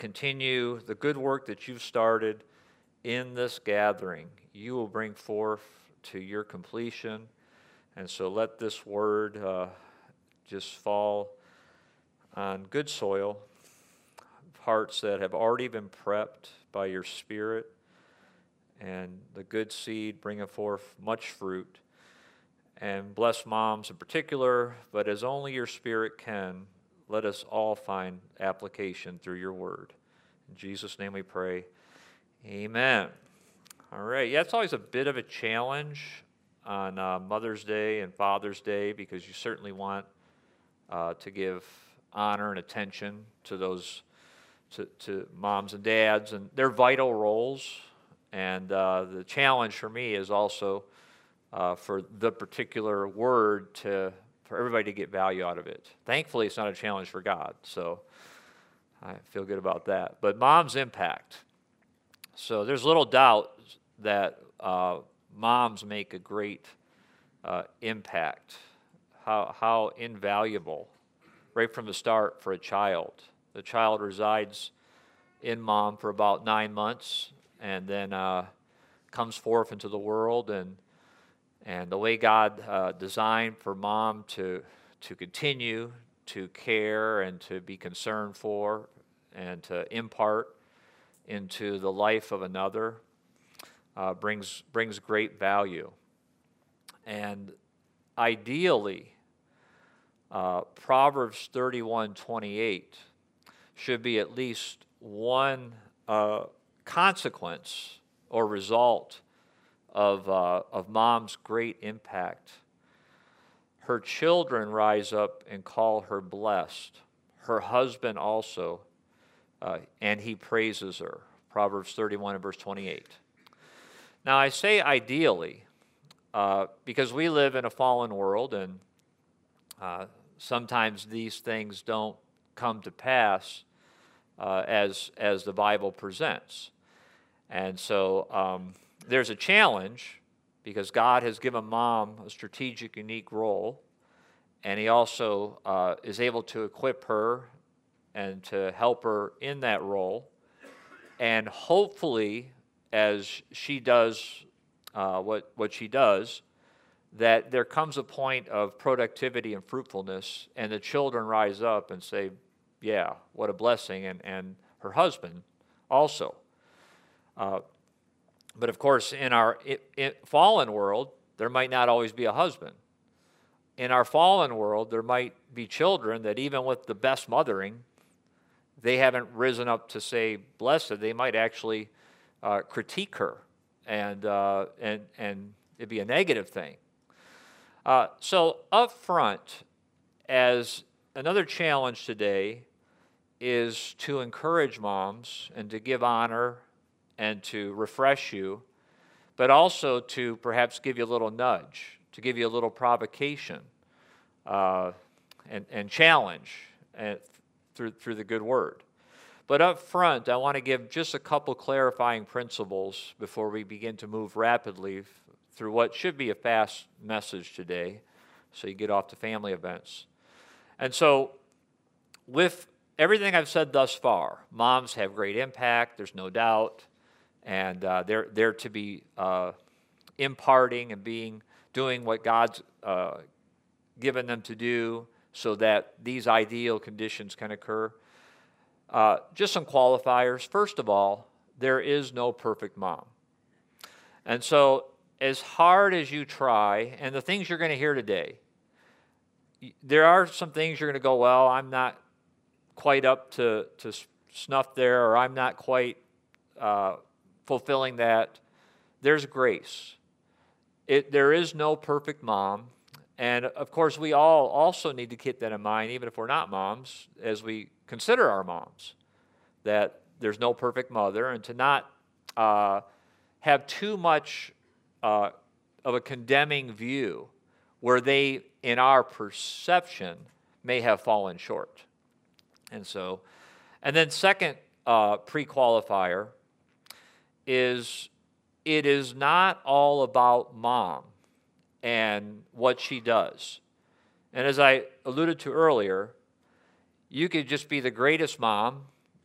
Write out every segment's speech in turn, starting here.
continue the good work that you've started in this gathering. You will bring forth to your completion. And so let this word just fall on good soil, hearts that have already been prepped by your Spirit, and the good seed bringing forth much fruit. And bless moms in particular, but as only your Spirit can, let us all find application through your word. In Jesus' name we pray. Amen. All right. Yeah, it's always a bit of a challenge on Mother's Day and Father's Day, because you certainly want to give honor and attention to those, to moms and dads and their vital roles. And the challenge for me is also for the particular word for everybody to get value out of it. Thankfully, it's not a challenge for God, so I feel good about that. But mom's impact. So there's little doubt that moms make a great impact. How invaluable, right from the start for a child. The child resides in mom for about 9 months, and then comes forth into the world, and the way God designed for mom to continue to care and to be concerned for and to impart into the life of another brings great value. And ideally, Proverbs 31:28 should be at least one consequence or result of mom's great impact. Her children rise up and call her blessed. Her husband also, and he praises her. Proverbs 31 and verse 28. Now I say ideally, because we live in a fallen world, and sometimes these things don't come to pass as the Bible presents. And so there's a challenge, because God has given mom a strategic, unique role, and he also is able to equip her and to help her in that role. And hopefully, as she does what she does, that there comes a point of productivity and fruitfulness, and the children rise up and say, yeah, what a blessing, and her husband also. But of course, in our fallen world, there might not always be a husband. In our fallen world, there might be children that even with the best mothering, they haven't risen up to say blessed. They might actually critique her, and it'd be a negative thing. So up front, as another challenge today is to encourage moms and to give honor and to refresh you, but also to perhaps give you a little nudge, to give you a little provocation and challenge through the good word. But up front, I want to give just a couple clarifying principles before we begin to move rapidly through what should be a fast message today, so you get off to family events. And so, with everything I've said thus far, moms have great impact, there's no doubt, and they're to be imparting and doing what God's given them to do so that these ideal conditions can occur. Just some qualifiers. First of all, there is no perfect mom. And so, as hard as you try, and the things you're going to hear today, there are some things you're going to go, well, I'm not quite up to snuff there, or I'm not quite fulfilling that. There's grace. There is no perfect mom. And of course, we all also need to keep that in mind, even if we're not moms, as we consider our moms, that there's no perfect mother, and to not have too much of a condemning view where they, in our perception, may have fallen short. And then second pre-qualifier is it is not all about mom and what she does. And as I alluded to earlier, you could just be the greatest mom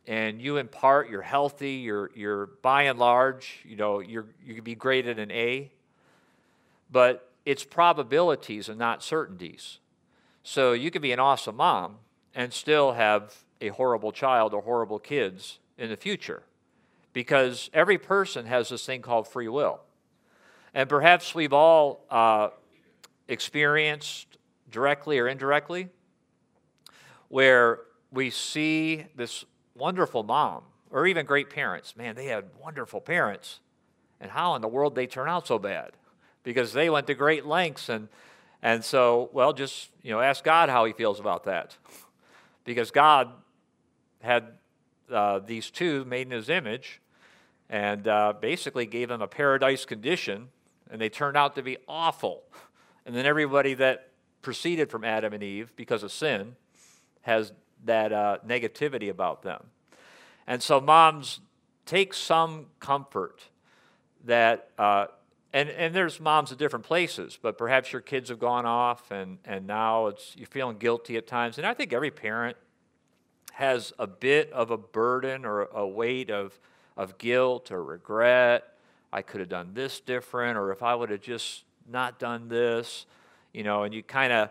and you impart, you're healthy, you're by and large, you can be graded an A, but it's probabilities and not certainties. So you could be an awesome mom and still have a horrible child or horrible kids in the future, because every person has this thing called free will. And perhaps we've all experienced, directly or indirectly, where we see this wonderful mom, or even great parents. Man, they had wonderful parents. And how in the world they turn out so bad? Because they went to great lengths. And so, well, just ask God how he feels about that. Because God had these two made in his image, and basically gave them a paradise condition, and they turned out to be awful. And then everybody that proceeded from Adam and Eve because of sin has that negativity about them. And so moms, take some comfort that, and there's moms at different places, but perhaps your kids have gone off and now you're feeling guilty at times. And I think every parent has a bit of a burden or a weight of guilt or regret. I could have done this different, or if I would have just not done this, and you kind of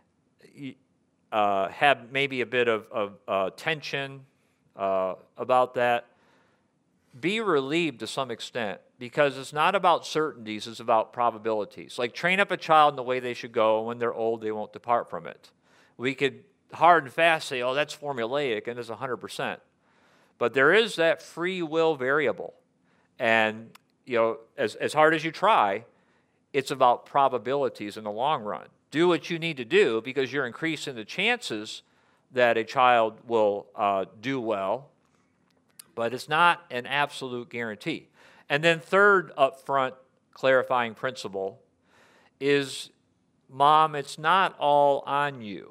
have maybe a bit of tension about that. Be relieved to some extent, because it's not about certainties, it's about probabilities. Like, train up a child in the way they should go, and when they're old, they won't depart from it. We could hard and fast say, oh, that's formulaic, and it's 100%. But there is that free will variable. And, as hard as you try, it's about probabilities in the long run. Do what you need to do, because you're increasing the chances that a child will do well, but it's not an absolute guarantee. And then third upfront clarifying principle is, Mom, it's not all on you.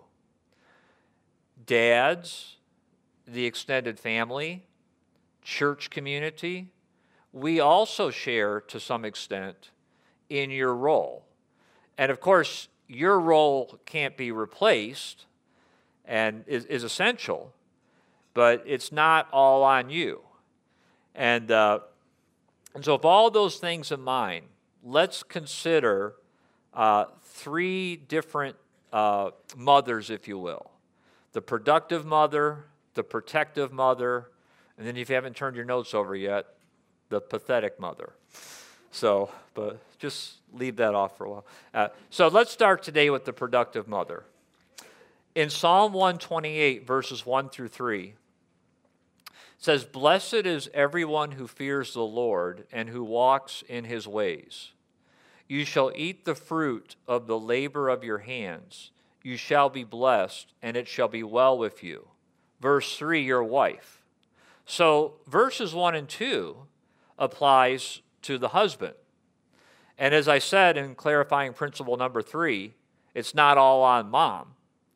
Dads, the extended family, church community, we also share to some extent in your role. And of course, your role can't be replaced and is essential, but it's not all on you. And so with all those things in mind, let's consider three different mothers, if you will. The productive mother, the protective mother, and then if you haven't turned your notes over yet, the pathetic mother. So, but just leave that off for a while. So let's start today with the productive mother. In Psalm 128, verses 1 through 3, it says, "Blessed is everyone who fears the Lord and who walks in his ways. You shall eat the fruit of the labor of your hands. You shall be blessed, and it shall be well with you." Verse 3, your wife. So verses 1 and 2 applies to the husband. And as I said in clarifying principle number 3, it's not all on mom.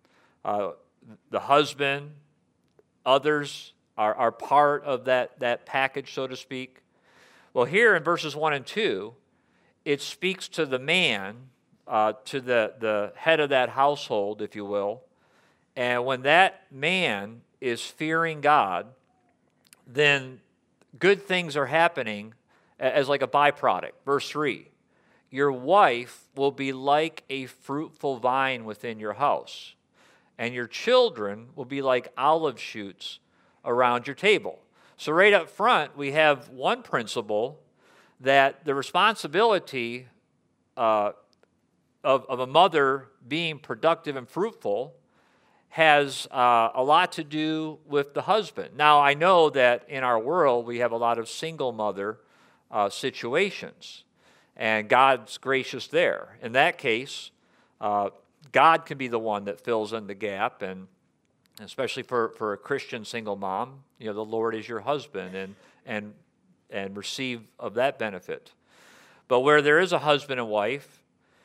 The husband, others are part of that package, so to speak. Well, here in verses 1 and 2, it speaks to the man, to the head of that household, if you will. And when that man is fearing God, then good things are happening as like a byproduct. Verse 3, your wife will be like a fruitful vine within your house, and your children will be like olive shoots around your table. So right up front, we have one principle, that the responsibility of a mother being productive and fruitful has a lot to do with the husband. Now, I know that in our world, we have a lot of single mother situations, and God's gracious there. In that case, God can be the one that fills in the gap, and especially for a Christian single mom, the Lord is your husband, and receive of that benefit. But where there is a husband and wife,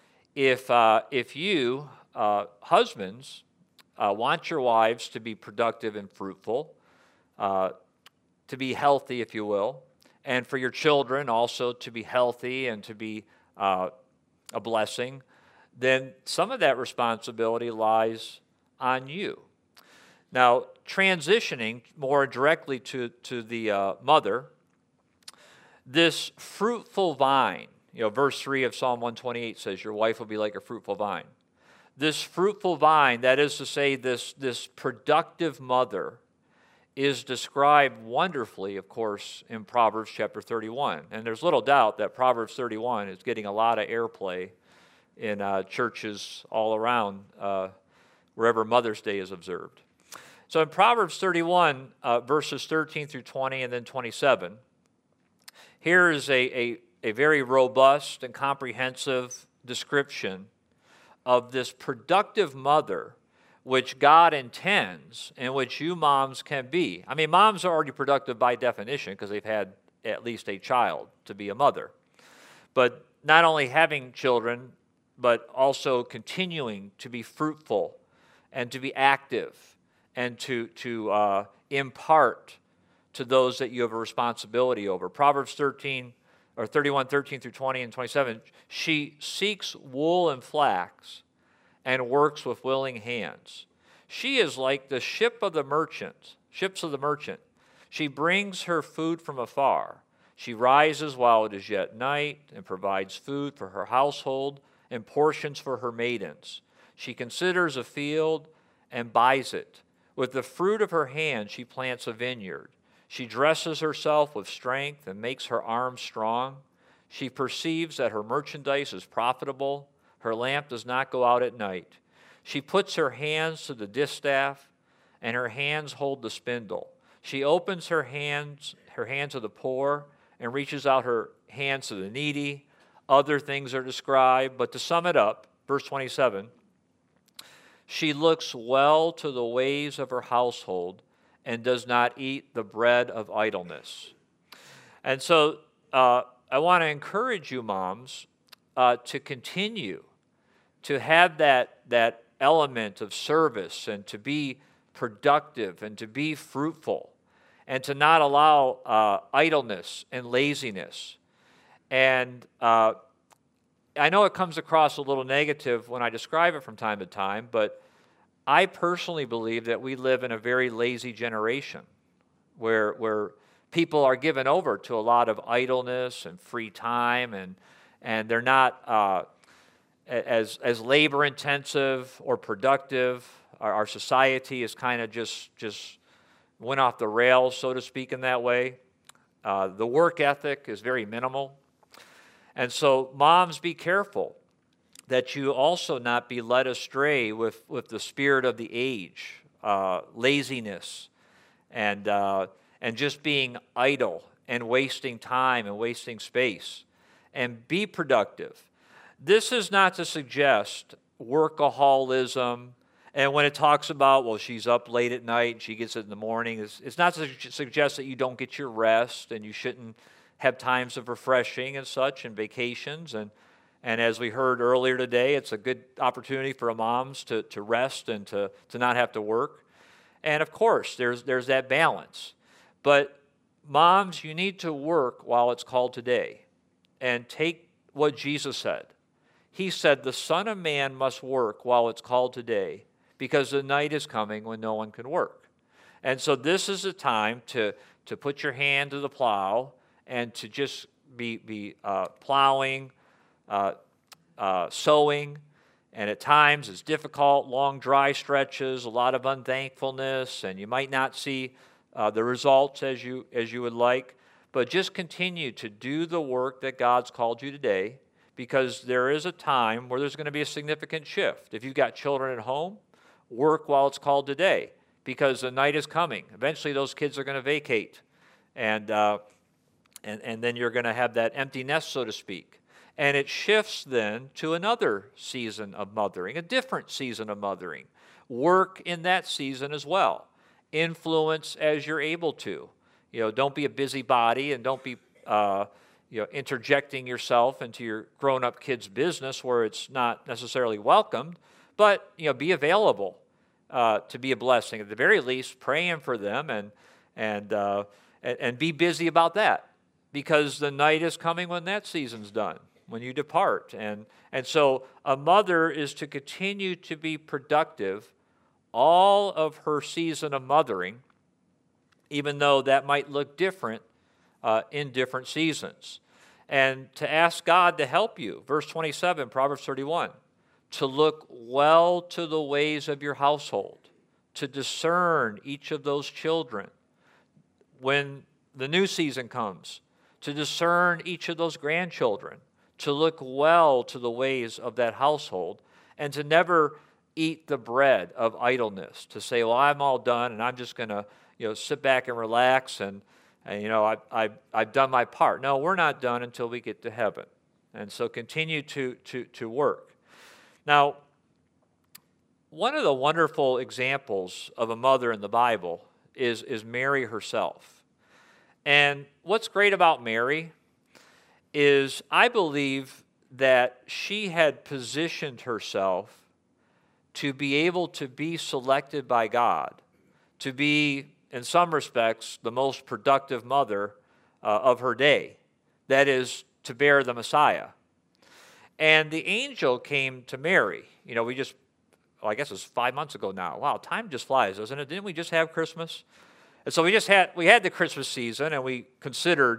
if you, husbands, want your wives to be productive and fruitful, to be healthy, if you will, and for your children also to be healthy and to be a blessing, then some of that responsibility lies on you. Now, transitioning more directly to the mother, this fruitful vine, verse 3 of Psalm 128 says, your wife will be like a fruitful vine. This fruitful vine, that is to say, this productive mother, is described wonderfully, of course, in Proverbs chapter 31. And there's little doubt that Proverbs 31 is getting a lot of airplay in churches all around wherever Mother's Day is observed. So in Proverbs 31, verses 13 through 20 and then 27, here is a very robust and comprehensive description of this productive mother which God intends and which you moms can be. I mean, moms are already productive by definition because they've had at least a child to be a mother. But not only having children, but also continuing to be fruitful and to be active and to impart to those that you have a responsibility over. Proverbs 31, 13 through 20 and 27, she seeks wool and flax and works with willing hands. She is like the ships of the merchant. She brings her food from afar. She rises while it is yet night and provides food for her household and portions for her maidens. She considers a field and buys it. With the fruit of her hand she plants a vineyard. She dresses herself with strength and makes her arms strong. She perceives that her merchandise is profitable. Her lamp does not go out at night. She puts her hands to the distaff, and her hands hold the spindle. She opens her hands to the poor, and reaches out her hands to the needy. Other things are described, but to sum it up, verse 27, she looks well to the ways of her household and does not eat the bread of idleness. And so I want to encourage you, moms, to continue to have that element of service and to be productive and to be fruitful and to not allow idleness and laziness. And I know it comes across a little negative when I describe it from time to time, but I personally believe that we live in a very lazy generation where people are given over to a lot of idleness and free time, and they're not as labor intensive or productive. Our society is kind of just went off the rails, so to speak, in that way. The work ethic is very minimal. And so, moms, be careful that you also not be led astray with the spirit of the age, laziness, and just being idle and wasting time and wasting space. And be productive. This is not to suggest workaholism. And when it talks about, well, she's up late at night and she gets it in the morning, it's not to suggest that you don't get your rest and you shouldn't have times of refreshing and such and vacations. And as we heard earlier today, it's a good opportunity for moms to rest and to not have to work. And of course, there's that balance. But moms, you need to work while it's called today. And take what Jesus said. He said, the Son of Man must work while it's called today, because the night is coming when no one can work. And so this is a time to put your hand to the plow and to just be plowing, sowing, and at times it's difficult, long dry stretches, a lot of unthankfulness, and you might not see the results as you would like, but just continue to do the work that God's called you today, because there is a time where there's going to be a significant shift. If you've got children at home, work while it's called today, because the night is coming. Eventually those kids are going to vacate, and then you're going to have that empty nest, so to speak. And it shifts then to another season of mothering, a different season of mothering. Work in that season as well. Influence as you're able to. Don't be a busybody, and don't be interjecting yourself into your grown-up kids' business where it's not necessarily welcomed, but be available to be a blessing. At the very least, praying for them and be busy about that, because the night is coming when that season's done, when you depart. And so a mother is to continue to be productive all of her season of mothering, even though that might look different in different seasons. And to ask God to help you. Verse 27, Proverbs 31, to look well to the ways of your household, to discern each of those children. When the new season comes, to discern each of those grandchildren, to look well to the ways of that household, and to never eat the bread of idleness, to say, well, I'm all done, and I'm just going to sit back and relax, and I've done my part. No, we're not done until we get to heaven. And so continue to work. Now, one of the wonderful examples of a mother in the Bible is Mary herself. And what's great about Mary is I believe that she had positioned herself to be able to be selected by God, to be, in some respects, the most productive mother of her day. That is, to bear the Messiah. And the angel came to Mary. I guess it was 5 months ago now. Wow, time just flies, doesn't it? Didn't we just have Christmas? And so we had the Christmas season, and we considered,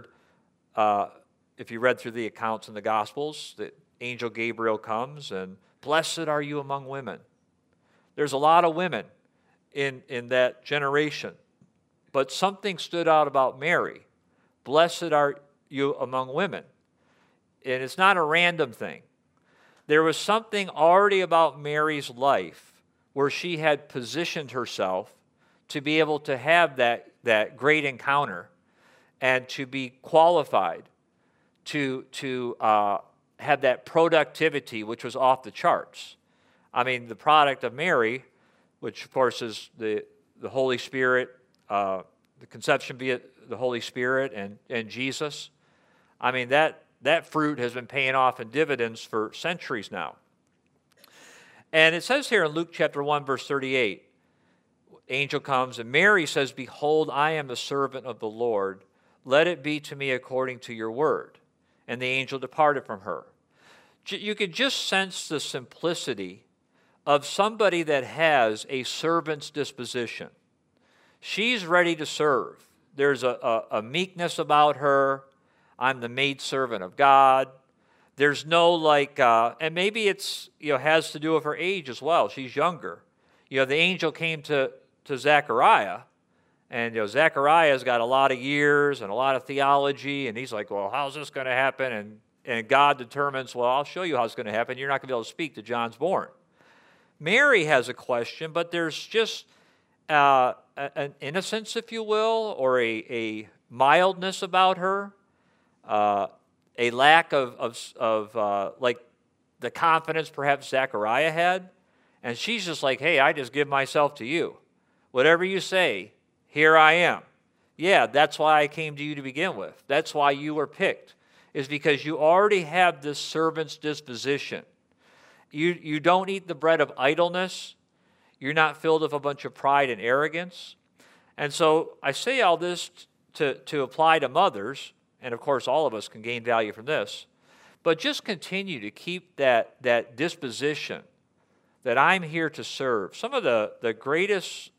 if you read through the accounts in the Gospels, that angel Gabriel comes, and blessed are you among women. There's a lot of women in that generation. But something stood out about Mary. Blessed are you among women. And it's not a random thing. There was something already about Mary's life where she had positioned herself to be able to have that great encounter and to be qualified to have that productivity which was off the charts. I mean, the product of Mary, which of course is the Holy Spirit, the conception via the Holy Spirit and Jesus. I mean, that fruit has been paying off in dividends for centuries now. And it says here in Luke chapter 1, verse 38, angel comes, and Mary says, behold, I am the servant of the Lord. Let it be to me according to your word. And the angel departed from her. You could just sense the simplicity of somebody that has a servant's disposition. She's ready to serve. There's a meekness about her. I'm the maidservant of God. There's no and maybe it's has to do with her age as well. She's younger. The angel came to Zechariah, and Zechariah's got a lot of years and a lot of theology, and he's like, well, how's this going to happen? And God determines, well, I'll show you how it's going to happen. You're not going to be able to speak till John's born. Mary has a question, but there's just an innocence, if you will, or a mildness about her, a lack of like the confidence perhaps Zechariah had. And she's just like, hey, I just give myself to you. Whatever you say, here I am. Yeah, that's why I came to you to begin with. That's why you were picked, is because you already have this servant's disposition. You don't eat the bread of idleness. You're not filled with a bunch of pride and arrogance. And so I say all this to apply to mothers, and of course all of us can gain value from this, but just continue to keep that disposition that I'm here to serve. Some of the greatest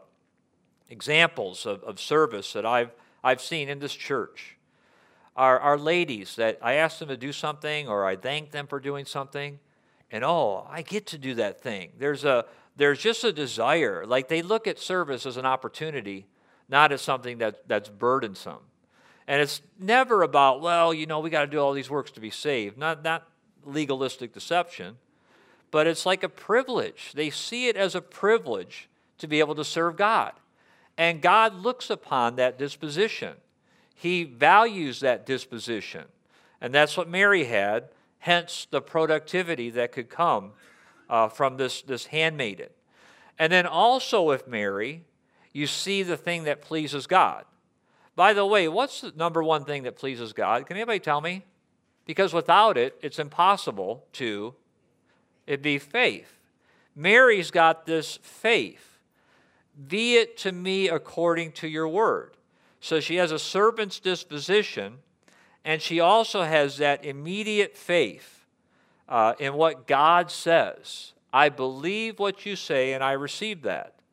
examples of service that I've seen in this church are ladies that I ask them to do something, or I thank them for doing something, and I get to do that thing. There's just a desire. Like, they look at service as an opportunity, not as something that's burdensome. And it's never about, well, we got to do all these works to be saved. Not legalistic deception, but it's like a privilege. They see it as a privilege to be able to serve God. And God looks upon that disposition. He values that disposition. And that's what Mary had, hence the productivity that could come from this handmaiden. And then also with Mary, you see the thing that pleases God. By the way, what's the number one thing that pleases God? Can anybody tell me? Because without it, it's impossible it'd be faith. Mary's got this faith. Be it to me according to your word. So she has a servant's disposition, and she also has that immediate faith in what God says. I believe what you say, and I receive that.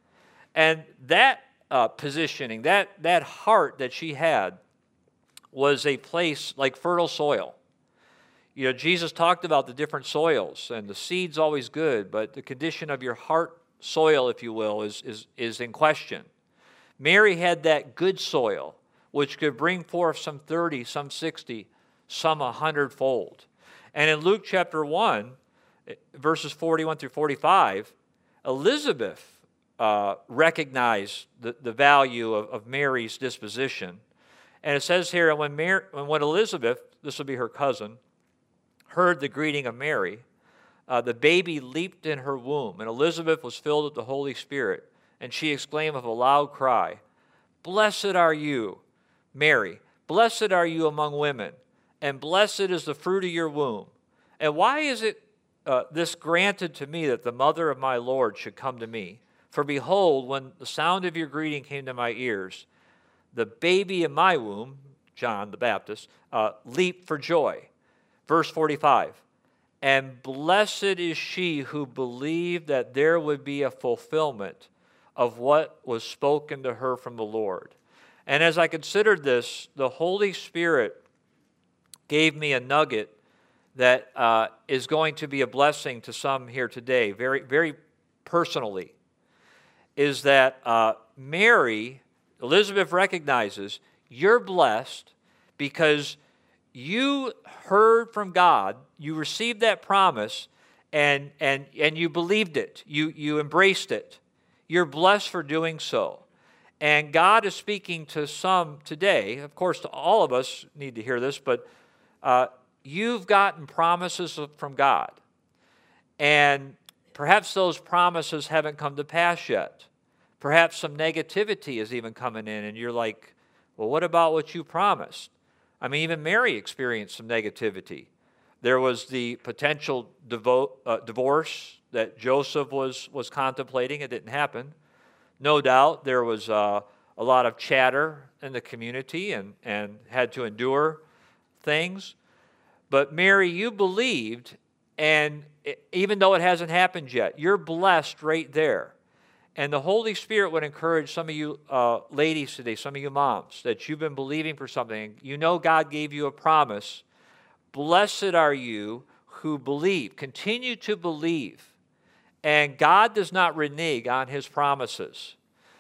And that positioning, that heart that she had was a place like fertile soil. You know, Jesus talked about the different soils, and the seed's always good, but the condition of your heart soil, if you will, is in question. Mary had that good soil, which could bring forth some 30, some 60, some 100-fold. And in Luke chapter 1, verses 41 through 45, Elizabeth recognized the value of Mary's disposition. And it says here, when Elizabeth, this will be her cousin, heard the greeting of Mary, the baby leaped in her womb, and Elizabeth was filled with the Holy Spirit. And she exclaimed with a loud cry, "Blessed are you, Mary, blessed are you among women, and blessed is the fruit of your womb. And why is it this granted to me, that the mother of my Lord should come to me? For behold, when the sound of your greeting came to my ears, the baby in my womb," John the Baptist, "leaped for joy." Verse 45, "And blessed is she who believed that there would be a fulfillment of what was spoken to her from the Lord." And as I considered this, the Holy Spirit gave me a nugget that is going to be a blessing to some here today, very, very personally, is that Mary, Elizabeth recognizes, you're blessed because you heard from God, you received that promise, and you believed it. You embraced it. You're blessed for doing so. And God is speaking to some today. Of course, to all of us need to hear this, but you've gotten promises from God. And perhaps those promises haven't come to pass yet. Perhaps some negativity is even coming in, and you're like, well, what about what you promised? I mean, even Mary experienced some negativity. There was the potential divorce that Joseph was contemplating. It didn't happen. No doubt there was a lot of chatter in the community and had to endure things. But Mary, you believed, and even though it hasn't happened yet, you're blessed right there. And the Holy Spirit would encourage some of you ladies today, some of you moms, that you've been believing for something. You know God gave you a promise. Blessed are you who believe. Continue to believe. And God does not renege on his promises.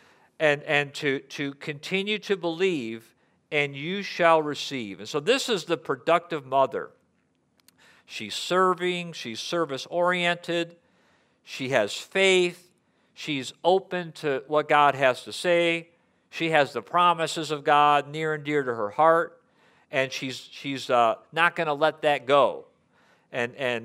And to continue to believe, and you shall receive. And so this is the productive mother. She's serving. She's service-oriented. She has faith. She's open to what God has to say. She has the promises of God near and dear to her heart, and she's not going to let that go. And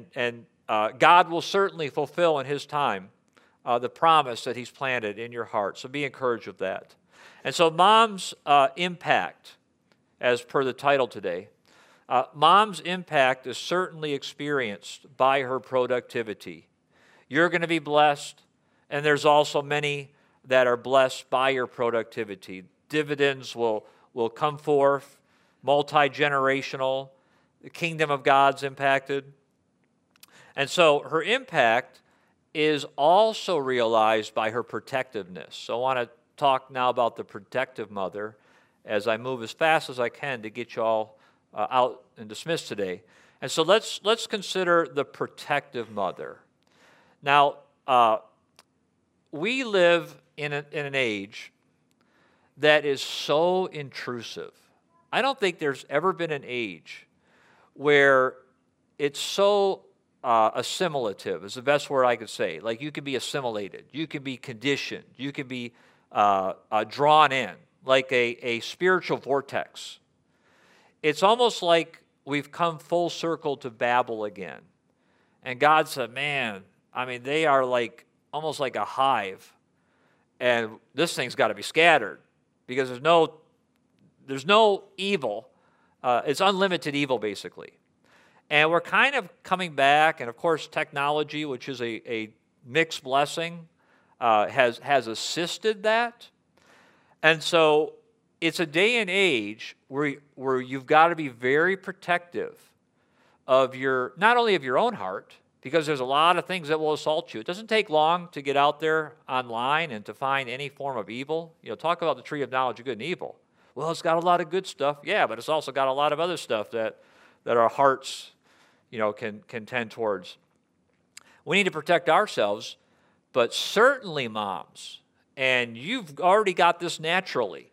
God will certainly fulfill in his time the promise that he's planted in your heart. So be encouraged with that. And so mom's impact, as per the title today, mom's impact is certainly experienced by her productivity. You're going to be blessed. And there's also many that are blessed by your productivity. Dividends will come forth, multi-generational. The kingdom of God's impacted. And so her impact is also realized by her protectiveness. So I want to talk now about the protective mother as I move as fast as I can to get you all out and dismissed today. And so let's consider the protective mother. Now, we live in an age that is so intrusive. I don't think there's ever been an age where it's so assimilative, is the best word I could say. Like you can be assimilated, you can be conditioned, you can be drawn in, like a spiritual vortex. It's almost like we've come full circle to Babel again. And God said, man, I mean, they are like almost like a hive, and this thing's got to be scattered because there's no evil. It's unlimited evil, basically. And we're kind of coming back, and of course, technology, which is a mixed blessing, has assisted that. And so it's a day and age where you've got to be very protective of not only of your own heart, because there's a lot of things that will assault you. It doesn't take long to get out there online and to find any form of evil. Talk about the tree of knowledge of good and evil. Well, it's got a lot of good stuff, yeah, but it's also got a lot of other stuff that our hearts, can tend towards. We need to protect ourselves, but certainly moms, and you've already got this naturally,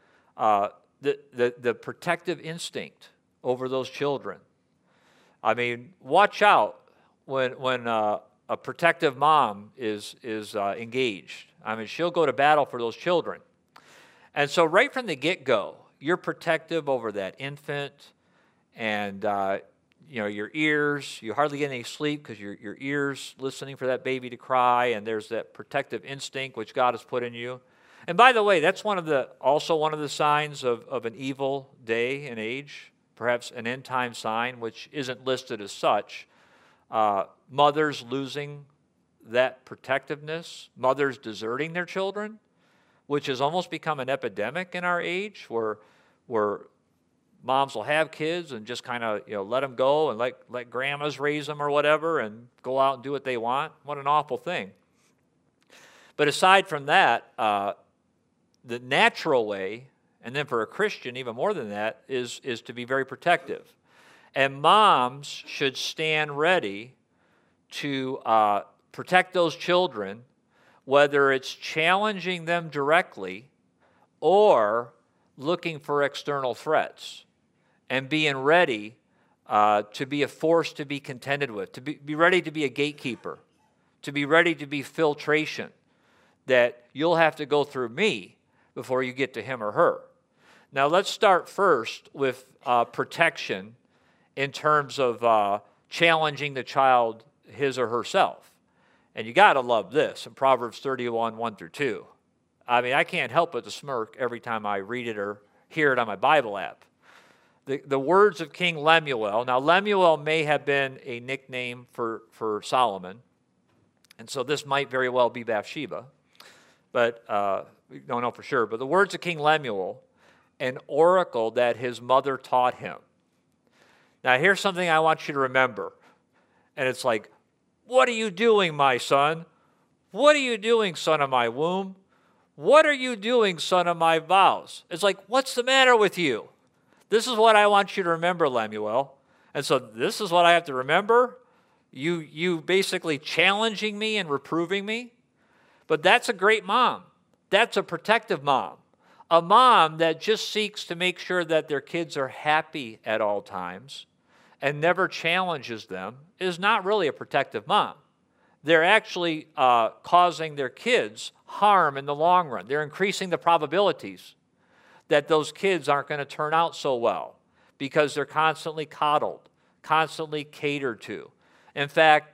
the protective instinct over those children. I mean, watch out when a protective mom is engaged. I mean, she'll go to battle for those children. And so right from the get-go, you're protective over that infant, and your ears. You hardly get any sleep because your ears listening for that baby to cry, and there's that protective instinct which God has put in you. And by the way, that's also one of the signs of an evil day and age, perhaps an end-time sign, which isn't listed as such. Mothers losing that protectiveness, mothers deserting their children, which has almost become an epidemic in our age, where moms will have kids and just kind of let them go and let grandmas raise them or whatever and go out and do what they want. What an awful thing. But aside from that, the natural way, and then for a Christian even more than that, is to be very protective. And moms should stand ready to protect those children, whether it's challenging them directly or looking for external threats, and being ready to be a force to be contended with, to be ready to be a gatekeeper, to be ready to be filtration, that you'll have to go through me before you get to him or her. Now let's start first with protection in terms of challenging the child, his or herself. And you got to love this in Proverbs 31, 1 through 2. I mean, I can't help but to smirk every time I read it or hear it on my Bible app. The words of King Lemuel. Now, Lemuel may have been a nickname for Solomon, and so this might very well be Bathsheba, but we don't know for sure. But the words of King Lemuel, an oracle that his mother taught him. Now, here's something I want you to remember, and it's like, what are you doing, my son? What are you doing, son of my womb? What are you doing, son of my vows? It's like, what's the matter with you? This is what I want you to remember, Lemuel. And so this is what I have to remember? You basically challenging me and reproving me? But that's a great mom. That's a protective mom. A mom that just seeks to make sure that their kids are happy at all times and never challenges them is not really a protective mom. They're actually causing their kids harm in the long run. They're increasing the probabilities that those kids aren't going to turn out so well because they're constantly coddled, constantly catered to. In fact,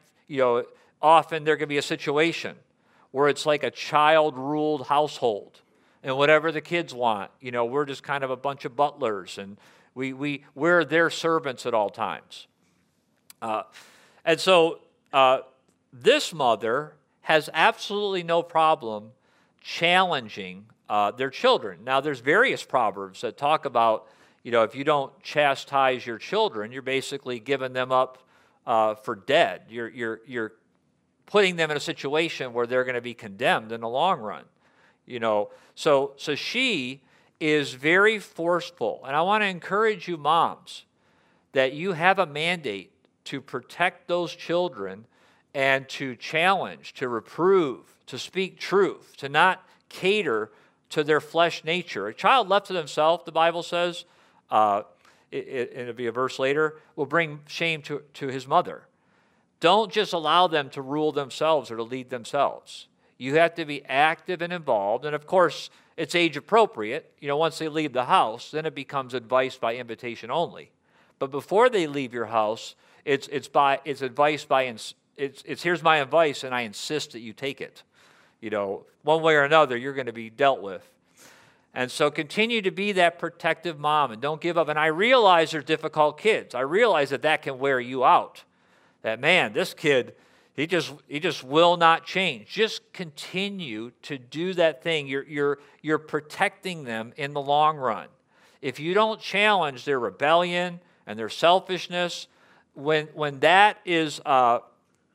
often there can be a situation where it's like a child-ruled household, and whatever the kids want, we're just kind of a bunch of butlers, and we're their servants at all times. And so this mother has absolutely no problem challenging their children. Now, there's various proverbs that talk about, if you don't chastise your children, you're basically giving them up for dead. You're putting them in a situation where they're going to be condemned in the long run. So she is very forceful. And I want to encourage you moms that you have a mandate to protect those children and to challenge, to reprove, to speak truth, to not cater to their flesh nature. A child left to themselves, the Bible says, it'll be a verse later, will bring shame to his mother. Don't just allow them to rule themselves or to lead themselves. You have to be active and involved. And of course, it's age appropriate. Once they leave the house, then it becomes advice by invitation only. But before they leave your house, it's advice by, it's here's my advice and I insist that you take it. One way or another, you're going to be dealt with. And so continue to be that protective mom and don't give up. And I realize they're difficult kids. I realize that can wear you out. That, man, this kid, he just will not change. Just continue to do that thing. You're protecting them in the long run. If you don't challenge their rebellion and their selfishness, when that is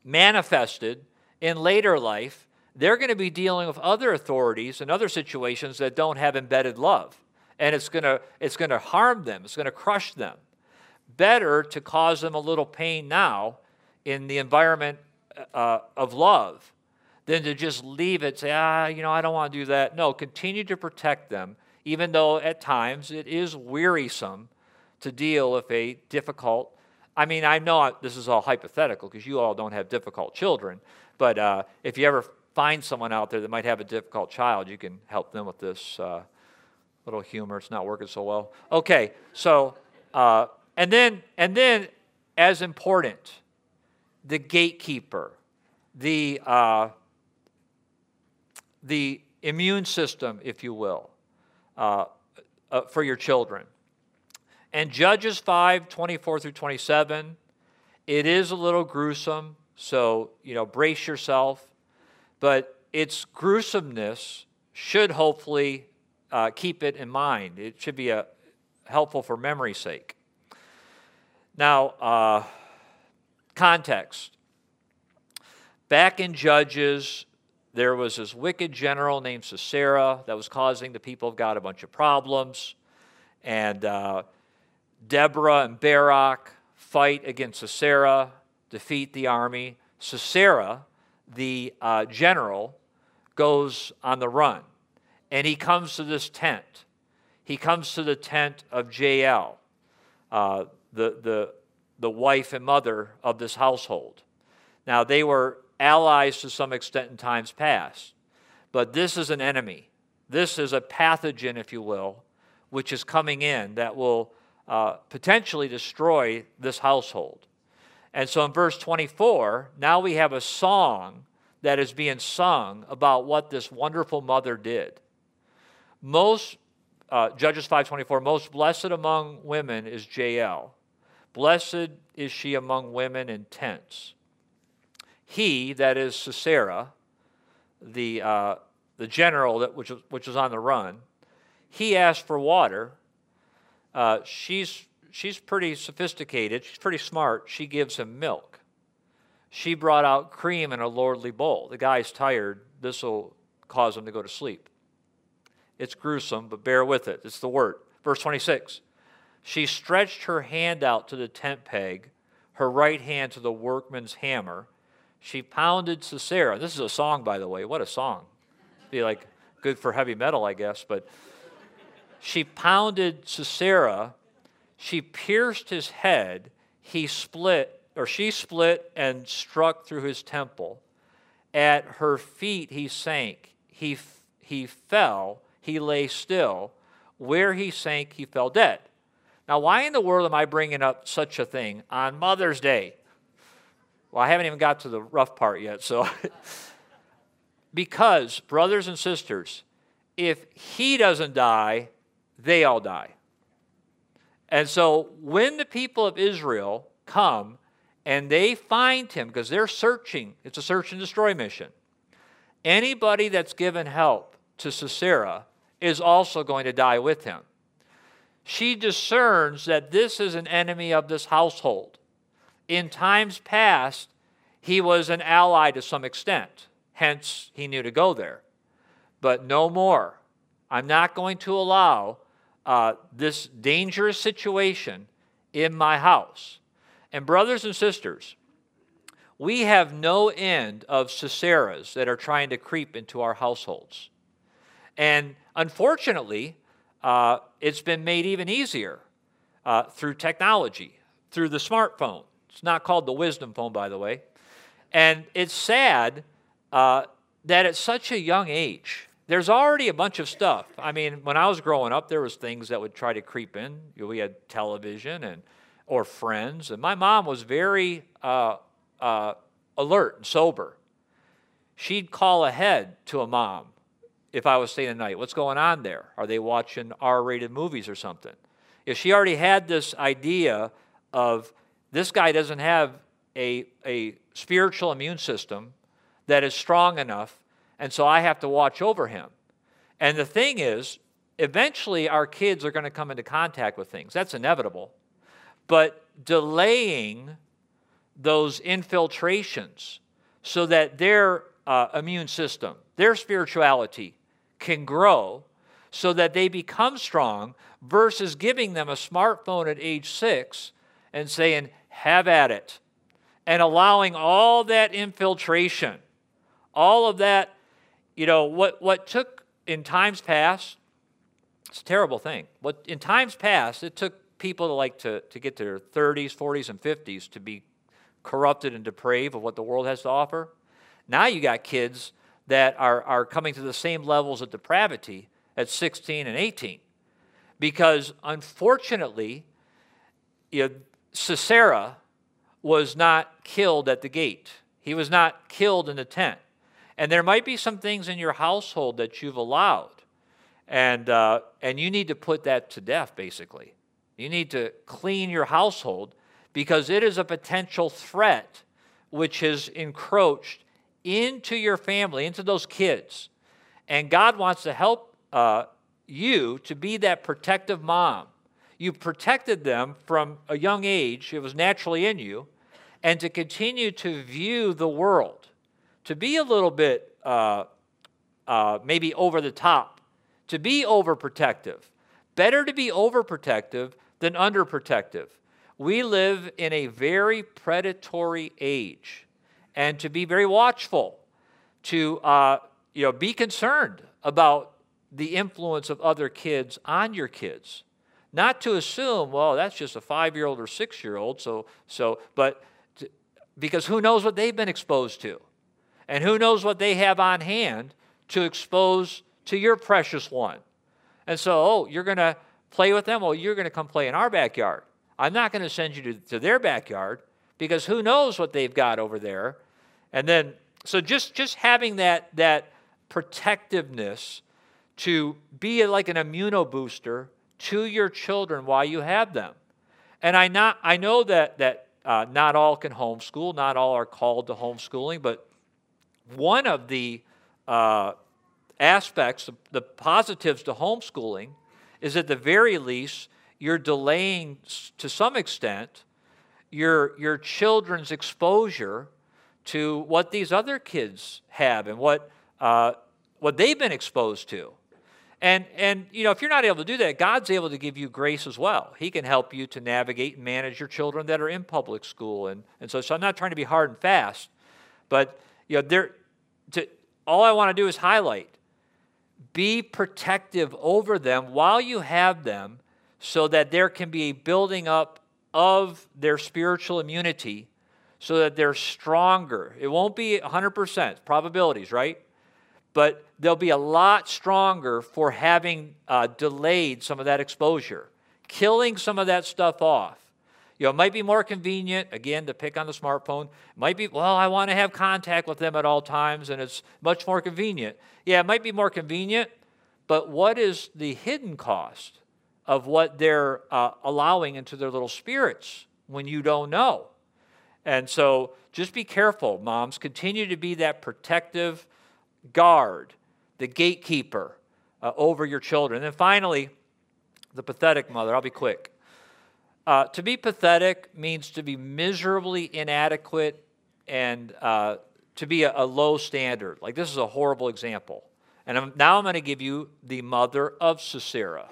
manifested in later life, they're going to be dealing with other authorities and other situations that don't have embedded love. And it's going to harm them. It's going to crush them. Better to cause them a little pain now in the environment of love than to just leave it, say, I don't want to do that. No, continue to protect them, even though at times it is wearisome to deal with a difficult, I know this is all hypothetical because you all don't have difficult children, but if you ever find someone out there that might have a difficult child, you can help them with this little humor. It's not working so well. Okay, so, and then as important, the gatekeeper, the immune system, if you will, for your children. And Judges 5:24-27, it is a little gruesome, so, brace yourself. But its gruesomeness should hopefully keep it in mind. It should be helpful for memory's sake. Now, context. Back in Judges, there was this wicked general named Sisera that was causing the people of God a bunch of problems. And Deborah and Barak fight against Sisera, defeat the army. Sisera, the general, goes on the run. And he comes to this tent. He comes to the tent of Jael, the wife and mother of this household. Now, they were allies to some extent in times past. But this is an enemy. This is a pathogen, if you will, which is coming in that will potentially destroy this household. And so in verse 24, now we have a song that is being sung about what this wonderful mother did. Judges 5:24, most blessed among women is Jael. Blessed is she among women in tents. He, that is Sisera, the general which was on the run, he asked for water. She's pretty sophisticated. She's pretty smart. She gives him milk. She brought out cream in a lordly bowl. The guy's tired. This will cause him to go to sleep. It's gruesome, but bear with it. It's the word. Verse 26. She stretched her hand out to the tent peg, her right hand to the workman's hammer. She pounded Sisera. This is a song, by the way. What a song. Be like good for heavy metal, I guess. But she pounded Sisera. She pierced his head. She split and struck through his temple. At her feet he sank. He fell. He lay still. Where he sank, he fell dead. Now, why in the world am I bringing up such a thing on Mother's Day? Well, I haven't even got to the rough part yet. So, because, brothers and sisters, if he doesn't die, they all die. And so when the people of Israel come and they find him, because they're searching, it's a search and destroy mission, anybody that's given help to Sisera is also going to die with him. She discerns that this is an enemy of this household. In times past, he was an ally to some extent. Hence, he knew to go there. But no more. I'm not going to allow this dangerous situation in my house. And brothers and sisters, we have no end of Siseras that are trying to creep into our households. And unfortunately, it's been made even easier through technology, through the smartphone. It's not called the wisdom phone, by the way. And it's sad that at such a young age, there's already a bunch of stuff. I mean, when I was growing up, there was things that would try to creep in. We had television or friends. And my mom was very alert and sober. She'd call ahead to a mom if I was staying the night. What's going on there? Are they watching R-rated movies or something? If she already had this idea of this guy doesn't have a spiritual immune system that is strong enough, and so I have to watch over him. And the thing is, eventually our kids are going to come into contact with things. That's inevitable. But delaying those infiltrations so that their immune system, their spirituality can grow so that they become strong, versus giving them a smartphone at age 6 and saying, have at it, and allowing all that infiltration, all of that, what took in times past, it's a terrible thing. What in times past, it took people to get to their 30s, 40s, and 50s to be corrupted and depraved of what the world has to offer. Now you got kids that are coming to the same levels of depravity at 16 and 18. Because unfortunately, Sisera was not killed at the gate. He was not killed in the tent. And there might be some things in your household that you've allowed. And you need to put that to death, basically. You need to clean your household, because it is a potential threat which has encroached into your family, into those kids. And God wants to help you to be that protective mom. You protected them from a young age. It was naturally in you. And to continue to view the world, to be a little bit maybe over the top, to be overprotective. Better to be overprotective than underprotective. We live in a very predatory age, and to be very watchful, to be concerned about the influence of other kids on your kids. Not to assume, well, that's just a 5-year-old or 6-year-old, because who knows what they've been exposed to, and who knows what they have on hand to expose to your precious one. And so, you're going to play with them? Well, you're going to come play in our backyard. I'm not going to send you to their backyard, because who knows what they've got over there. And then, so just having that protectiveness to be like an immunobooster to your children while you have them. And I know that not all can homeschool, not all are called to homeschooling, but one of the aspects, the positives to homeschooling, is at the very least you're delaying to some extent your children's exposure to what these other kids have and what they've been exposed to. And if you're not able to do that, God's able to give you grace as well. He can help you to navigate and manage your children that are in public school. And so I'm not trying to be hard and fast, but all I want to do is highlight. Be protective over them while you have them, so that there can be a building up of their spiritual immunity, so that they're stronger. It won't be 100% probabilities, right? But they'll be a lot stronger for having delayed some of that exposure, killing some of that stuff off. It might be more convenient, again, to pick on the smartphone. It might be, well, I want to have contact with them at all times, and it's much more convenient. Yeah, it might be more convenient, but what is the hidden cost of what they're allowing into their little spirits when you don't know? And so just be careful, moms. Continue to be that protective guard, the gatekeeper over your children. And then finally, the pathetic mother. I'll be quick. To be pathetic means to be miserably inadequate and to be a low standard. Like, this is a horrible example. And now I'm going to give you the mother of Sisera.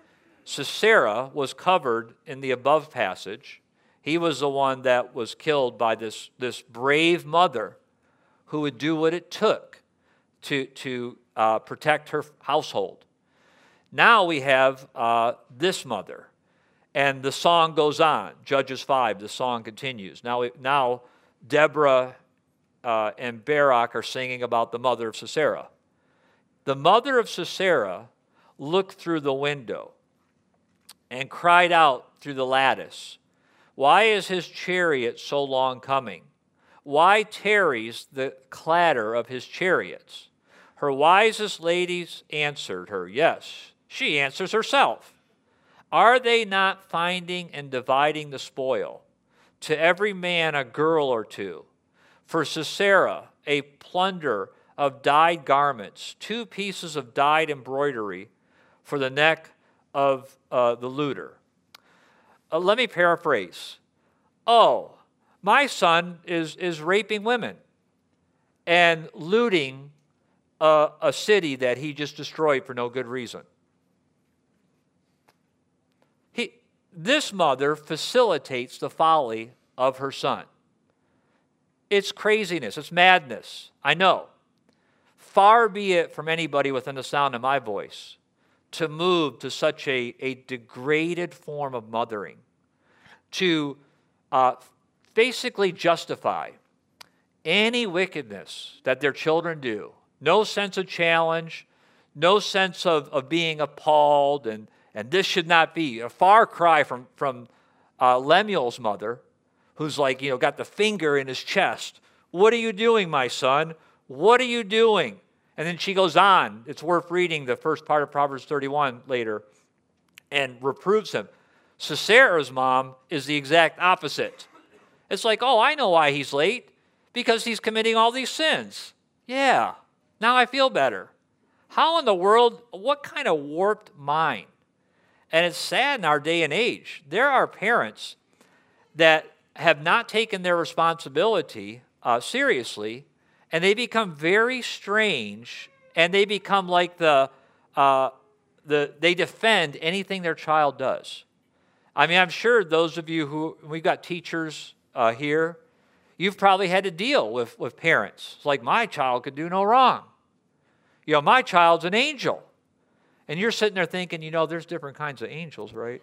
Sisera was covered in the above passage. He was the one that was killed by this brave mother who would do what it took to protect her household. Now we have this mother. And the song goes on. Judges 5, the song continues. Now Deborah and Barak are singing about the mother of Sisera. The mother of Sisera looked through the window and cried out through the lattice, "Why is his chariot so long coming? Why tarries the clatter of his chariots?" Her wisest ladies answered her. Yes, she answers herself. Are they not finding and dividing the spoil? To every man a girl or two. For Sisera, a plunder of dyed garments, 2 pieces of dyed embroidery for the neck of the looter. Let me paraphrase. Oh, My son is raping women and looting a city that he just destroyed for no good reason. This mother facilitates the folly of her son. It's craziness. It's madness. I know. Far be it from anybody within the sound of my voice to move to such a degraded form of mothering, to basically justify any wickedness that their children do. No sense of challenge, no sense of being appalled, and this should not be. A far cry from Lemuel's mother, who's like, got the finger in his chest. What are you doing, my son? What are you doing? And then she goes on. It's worth reading the first part of Proverbs 31 later and reproves him. Sisera's mom is the exact opposite. It's like, oh, I know why he's late. Because he's committing all these sins. Yeah, now I feel better. How in the world, what kind of warped mind? And it's sad in our day and age. There are parents that have not taken their responsibility seriously, and they become very strange, and they become like they defend anything their child does. I mean, I'm sure those of you we've got teachers here, you've probably had to deal with parents. It's like, my child could do no wrong. My child's an angel. And you're sitting there thinking, there's different kinds of angels, right?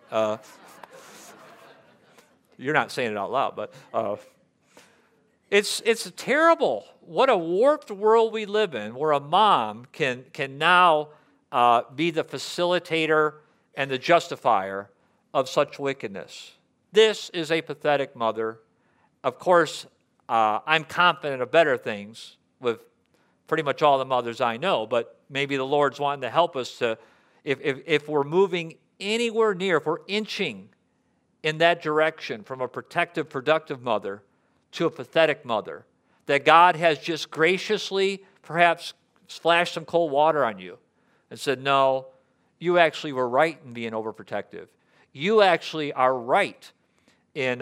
You're not saying it out loud, but it's terrible. What a warped world we live in, where a mom can now be the facilitator and the justifier of such wickedness. This is a pathetic mother. Of course, I'm confident of better things with pretty much all the mothers I know, but maybe the Lord's wanting to help us to, if we're moving anywhere near, if we're inching in that direction from a protective, productive mother to a pathetic mother, that God has just graciously perhaps splashed some cold water on you and said, no, you actually were right in being overprotective. You actually are right in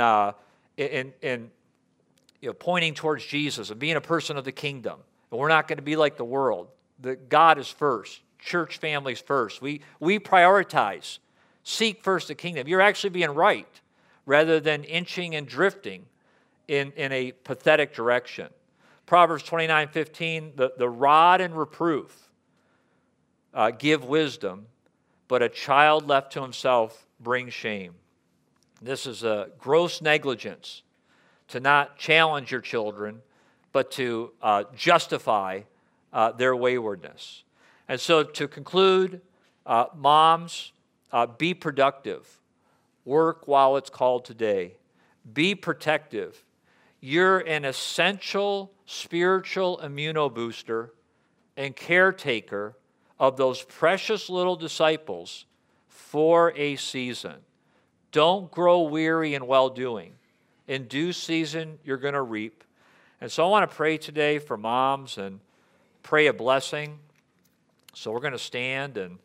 pointing towards Jesus and being a person of the kingdom. And we're not going to be like the world. God is first. Church families first. We prioritize. Seek first the kingdom. You're actually being right rather than inching and drifting in a pathetic direction. Proverbs 29:15, the rod and reproof give wisdom, but a child left to himself brings shame. This is a gross negligence to not challenge your children, but to justify their waywardness. And so to conclude, moms, be productive. Work while it's called today. Be protective. You're an essential spiritual immunobooster and caretaker of those precious little disciples for a season. Don't grow weary in well-doing. In due season, you're going to reap. And so I want to pray today for moms and pray a blessing. So we're going to stand and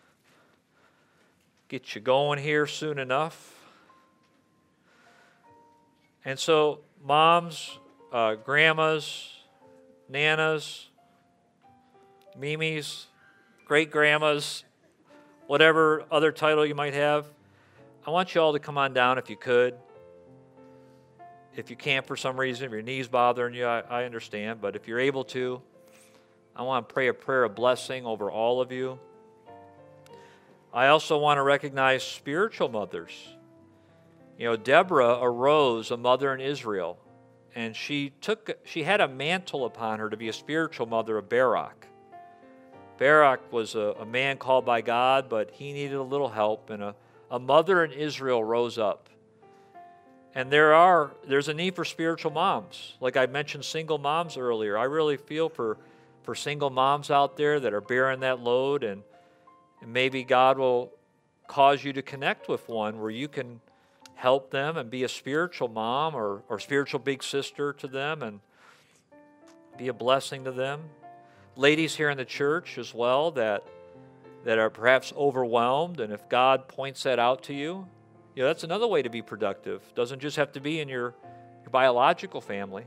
get you going here soon enough. And so moms, grandmas, nanas, mimis, great-grandmas, whatever other title you might have, I want you all to come on down if you could. If you can't for some reason, if your knee's bothering you, I understand. But if you're able to, I want to pray a prayer of blessing over all of you. I also want to recognize spiritual mothers. Deborah arose, a mother in Israel, and she had a mantle upon her to be a spiritual mother of Barak. Barak was a man called by God, but he needed a little help, and a mother in Israel rose up. And there's a need for spiritual moms. Like I mentioned single moms earlier. I really feel for single moms out there that are bearing that load, and maybe God will cause you to connect with one where you can help them and be a spiritual mom or spiritual big sister to them and be a blessing to them. Ladies here in the church as well that are perhaps overwhelmed, and if God points that out to you, that's another way to be productive. Doesn't just have to be in your your biological family.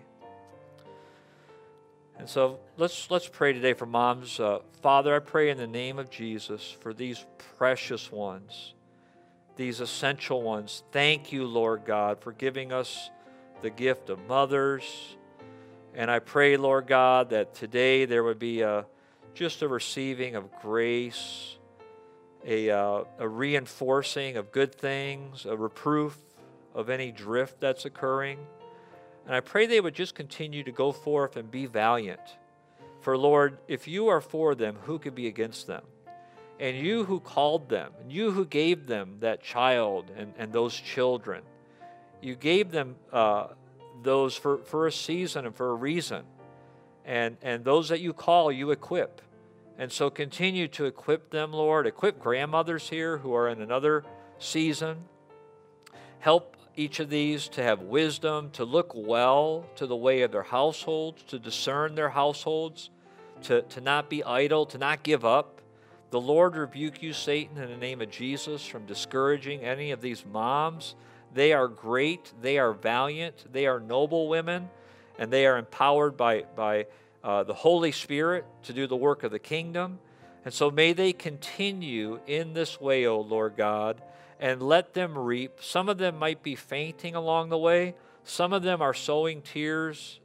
And so let's pray today for moms. Father, I pray in the name of Jesus for these precious ones, these essential ones. Thank you, Lord God, for giving us the gift of mothers. And I pray, Lord God, that today there would be just a receiving of grace, a reinforcing of good things, a reproof of any drift that's occurring. And I pray they would just continue to go forth and be valiant. For Lord, if you are for them, who could be against them? And you who called them, and you who gave them that child and those children, you gave them those for a season and for a reason. And those that you call, you equip. And so continue to equip them, Lord. Equip grandmothers here who are in another season. Help each of these to have wisdom, to look well to the way of their households, to discern their households, to not be idle, to not give up. The Lord rebuke you, Satan, in the name of Jesus, from discouraging any of these moms. They are great, they are valiant, they are noble women, and they are empowered by the Holy Spirit to do the work of the kingdom. And so may they continue in this way, O Lord God, and let them reap. Some of them might be fainting along the way. Some of them are sowing in tears.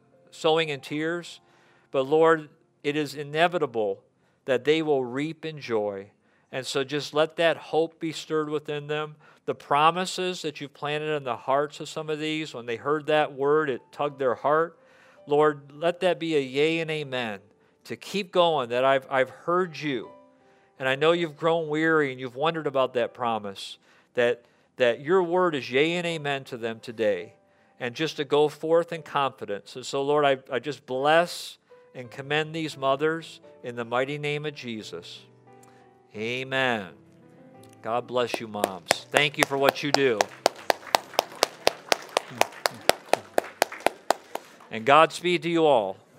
But Lord, it is inevitable that they will reap in joy. And so just let that hope be stirred within them. The promises that you've planted in the hearts of some of these, when they heard that word, it tugged their heart. Lord, let that be a yea and amen to keep going, that I've heard you. And I know you've grown weary and you've wondered about that promise, that your word is yea and amen to them today, and just to go forth in confidence. And so, Lord, I just bless and commend these mothers in the mighty name of Jesus. Amen. God bless you, moms. Thank you for what you do. And Godspeed to you all.